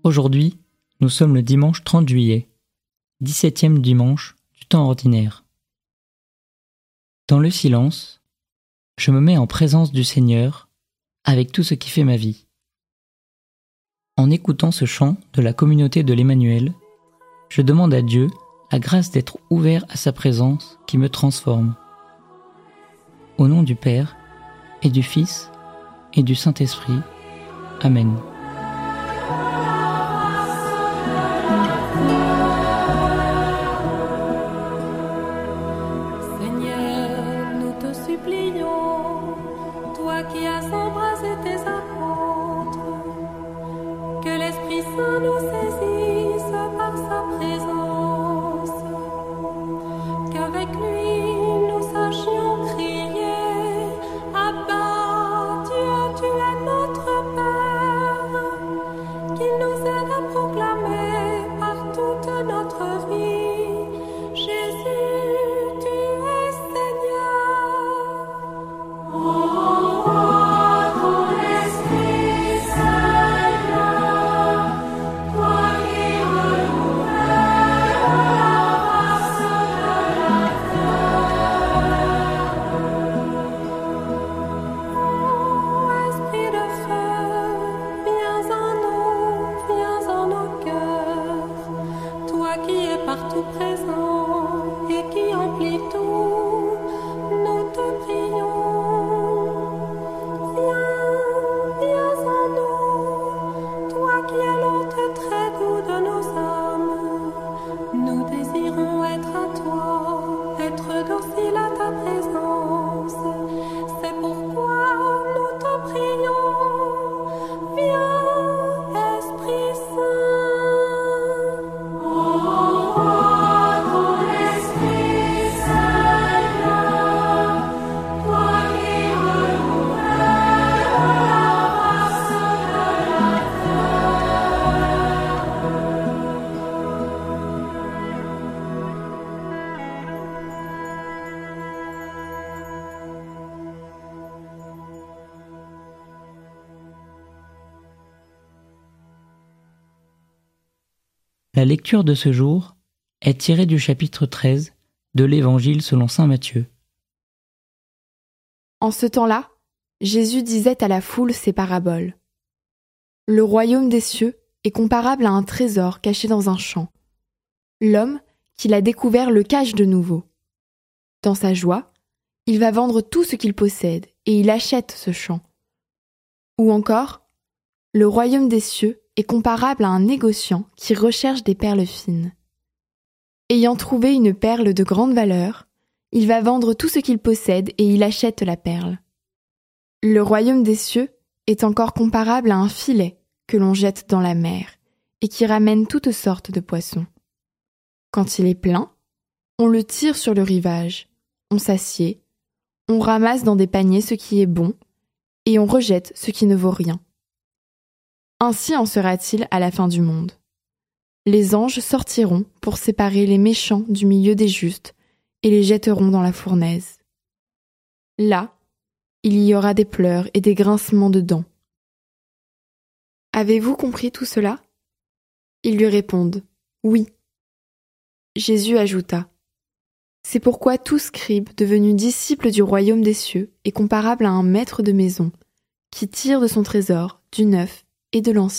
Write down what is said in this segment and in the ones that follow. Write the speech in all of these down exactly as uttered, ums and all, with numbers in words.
Aujourd'hui, nous sommes le dimanche trente juillet, dix-septième dimanche du temps ordinaire. Dans le silence, je me mets en présence du Seigneur avec tout ce qui fait ma vie. En écoutant ce chant de la communauté de l'Emmanuel, je demande à Dieu la grâce d'être ouvert à sa présence qui me transforme. Au nom du Père, et du Fils, et du Saint-Esprit. Amen. Seigneur, nous te supplions, toi qui as embrassé tes apôtres, que l'Esprit Saint nous saisisse par sa présence, qu'avec lui nous sachions crier: Abba, Dieu, tu es notre Père, qu'il nous aide à proclamer par toute notre vie: Jésus, tu es Seigneur. Envoie ton Esprit, Seigneur, toi qui renouvelles la race de la terre. Ô Esprit de feu, viens en nous, viens en nos cœurs, toi qui es partout présent et qui emplis tout, nous te prions. Viens, viens en nous, toi qui es l'hôte très doux de nos âmes. Nous désirons être à toi, être dociles à ta présence. C'est pourquoi nous te prions. Viens, Esprit Saint. Envoie ton Esprit, Seigneur, toi qui renouvelles la race de la terre. La lecture de ce jour est tirée du chapitre treize de l'Évangile selon saint Matthieu. En ce temps-là, Jésus disait à la foule ces paraboles. Le royaume des cieux est comparable à un trésor caché dans un champ. L'homme qui l'a découvert le cache de nouveau. Dans sa joie, il va vendre tout ce qu'il possède et il achète ce champ. Ou encore, le royaume des cieux est comparable à un négociant qui recherche des perles fines. Ayant trouvé une perle de grande valeur, il va vendre tout ce qu'il possède et il achète la perle. Le royaume des cieux est encore comparable à un filet que l'on jette dans la mer et qui ramène toutes sortes de poissons. Quand il est plein, on le tire sur le rivage, on s'assied, on ramasse dans des paniers ce qui est bon et on rejette ce qui ne vaut rien. Ainsi en sera-t-il à la fin du monde. Les anges sortiront pour séparer les méchants du milieu des justes et les jetteront dans la fournaise. Là, il y aura des pleurs et des grincements de dents. Avez-vous compris tout cela ? Ils lui répondent « Oui ». Jésus ajouta « C'est pourquoi tout scribe devenu disciple du royaume des cieux est comparable à un maître de maison qui tire de son trésor du neuf et de l'ancien. »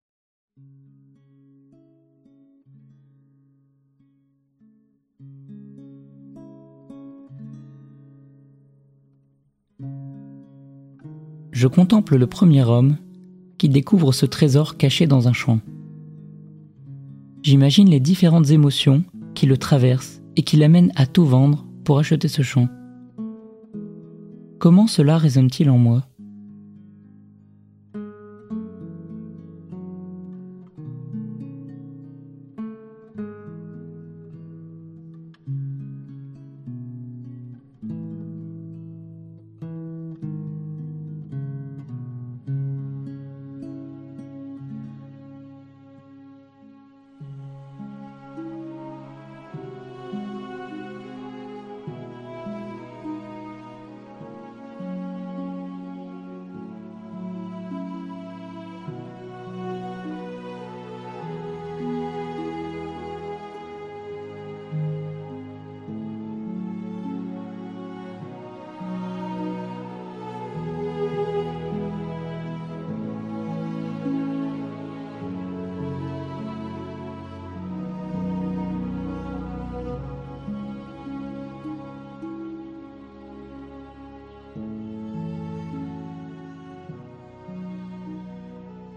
Je contemple le premier homme qui découvre ce trésor caché dans un champ. J'imagine les différentes émotions qui le traversent et qui l'amènent à tout vendre pour acheter ce champ. Comment cela résonne-t-il en moi ?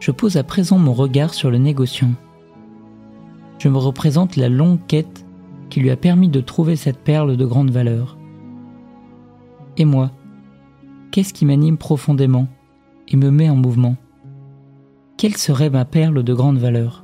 Je pose à présent mon regard sur le négociant. Je me représente la longue quête qui lui a permis de trouver cette perle de grande valeur. Et moi, qu'est-ce qui m'anime profondément et me met en mouvement? Quelle serait ma perle de grande valeur?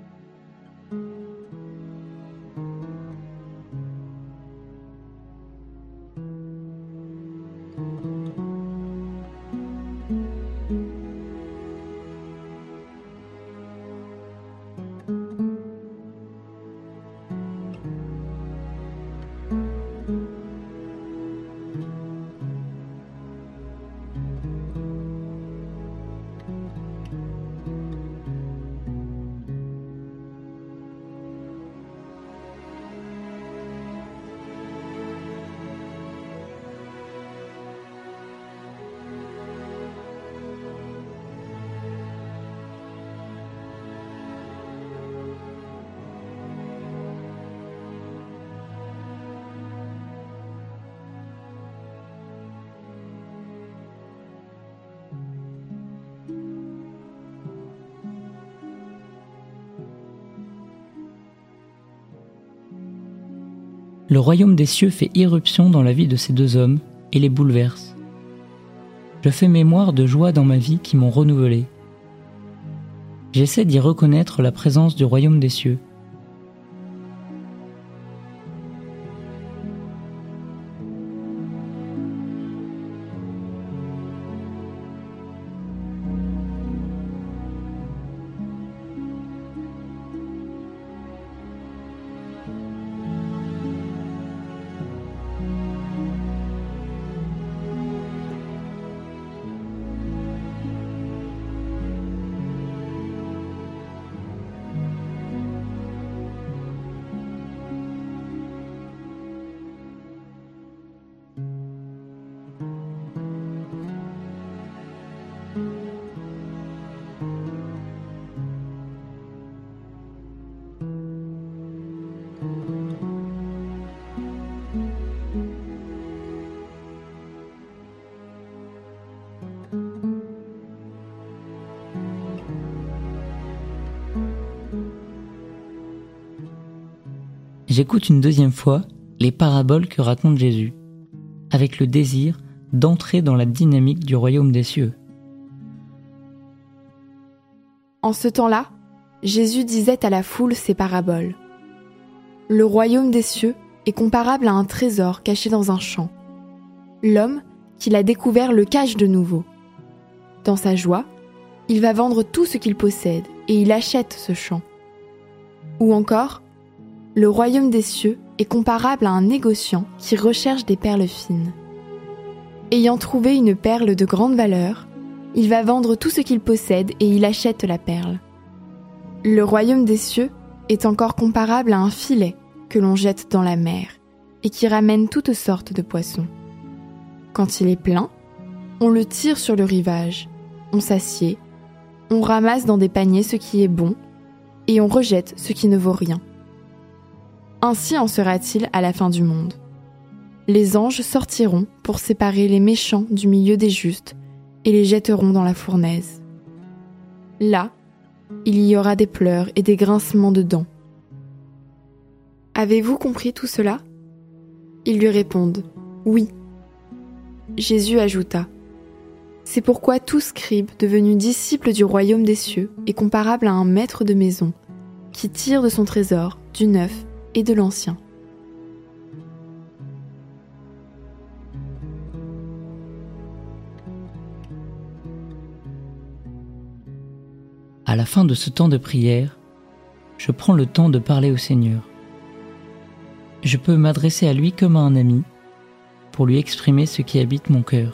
Le royaume des cieux fait irruption dans la vie de ces deux hommes et les bouleverse. Je fais mémoire de joies dans ma vie qui m'ont renouvelé. J'essaie d'y reconnaître la présence du royaume des cieux. J'écoute une deuxième fois les paraboles que raconte Jésus, avec le désir d'entrer dans la dynamique du royaume des cieux. En ce temps-là, Jésus disait à la foule ces paraboles. Le royaume des cieux est comparable à un trésor caché dans un champ. L'homme qui l'a découvert le cache de nouveau. Dans sa joie, il va vendre tout ce qu'il possède et il achète ce champ. Ou encore, le royaume des cieux est comparable à un négociant qui recherche des perles fines. Ayant trouvé une perle de grande valeur, il va vendre tout ce qu'il possède et il achète la perle. Le royaume des cieux est encore comparable à un filet que l'on jette dans la mer et qui ramène toutes sortes de poissons. Quand il est plein, on le tire sur le rivage, on s'assied, on ramasse dans des paniers ce qui est bon et on rejette ce qui ne vaut rien. Ainsi en sera-t-il à la fin du monde. Les anges sortiront pour séparer les méchants du milieu des justes et les jetteront dans la fournaise. Là, il y aura des pleurs et des grincements de dents. Avez-vous compris tout cela ? Ils lui répondent « Oui ». Jésus ajouta « C'est pourquoi tout scribe devenu disciple du royaume des cieux est comparable à un maître de maison qui tire de son trésor du neuf et de l'ancien. » À la fin de ce temps de prière, je prends le temps de parler au Seigneur. Je peux m'adresser à lui comme à un ami pour lui exprimer ce qui habite mon cœur.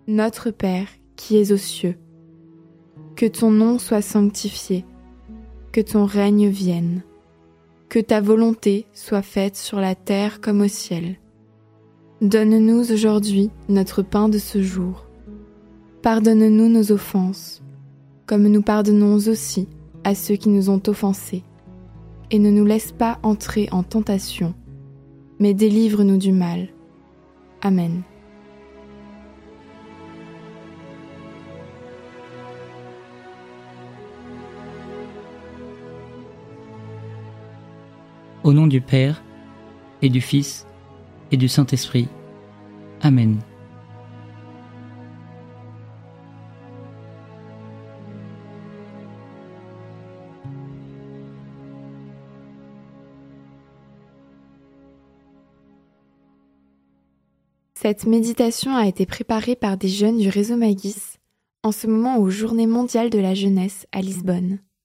Notre Père, qui es aux cieux, que ton nom soit sanctifié, que ton règne vienne, que ta volonté soit faite sur la terre comme au ciel. Donne-nous aujourd'hui notre pain de ce jour. Pardonne-nous nos offenses, comme nous pardonnons aussi à ceux qui nous ont offensés. Et ne nous laisse pas entrer en tentation, mais délivre-nous du mal. Amen. Au nom du Père, et du Fils, et du Saint-Esprit. Amen. Cette méditation a été préparée par des jeunes du réseau Magis en ce moment aux Journées mondiales de la jeunesse à Lisbonne.